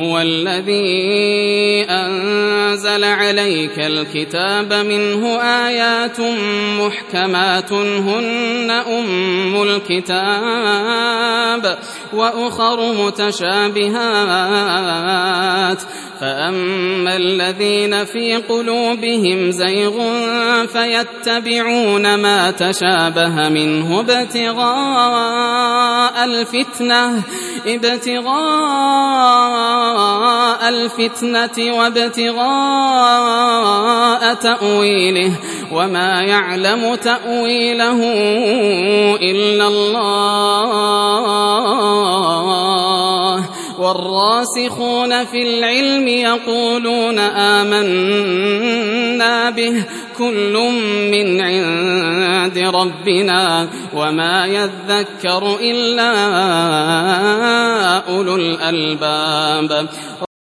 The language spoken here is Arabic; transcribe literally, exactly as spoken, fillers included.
هو الذي أنزل عليك الكتاب منه آيات محكمات هن أم الكتاب وأخر متشابهات فأما الذين في قلوبهم زيغ فيتبعون ما تشابه منه ابتغاء الفتنة ابتغاء الفتنة وابتغاء تأويله وما يعلم تأويله إلا الله والراسخون في العلم يقولون آمنا به كل من عند ربنا وما يذكر إلا أولو الألباب.